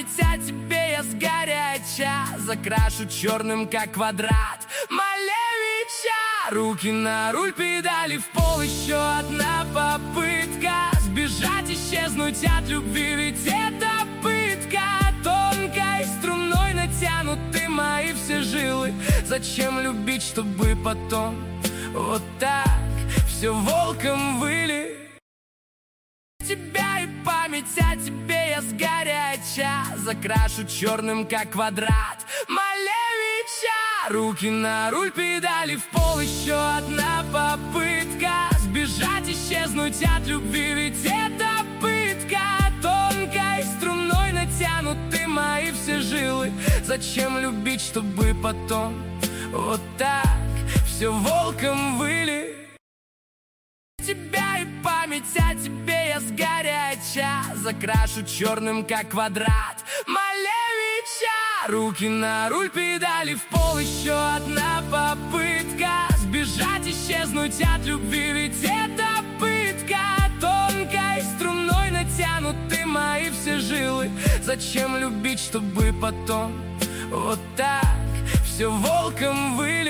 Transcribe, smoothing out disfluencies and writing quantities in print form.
память о тебе я сгоряча закрашу черным, как квадрат Малевича. Руки на руль, педали в пол, еще одна попытка сбежать, исчезнуть от любви, ведь это пытка. Тонкой струной натянуты мои все жилы. Зачем любить, чтобы потом вот так все волком выли? Тебя и память о тебе я сгоряча закрашу черным, как квадрат Малевича. Руки на руль, педали в пол, еще одна попытка сбежать, исчезнуть от любви, ведь это пытка. Тонкой струной натянуты мои все жилы. Зачем любить, чтобы потом вот так все волком выли? Тебя и память о тебе я сгоряча закрашу черным, как квадрат Малевича. Руки на руль, педали в пол, еще одна попытка сбежать, исчезнуть от любви, ведь это пытка. Тонкой струной натянуты мои все жилы. Зачем любить, чтобы потом вот так все волком выли?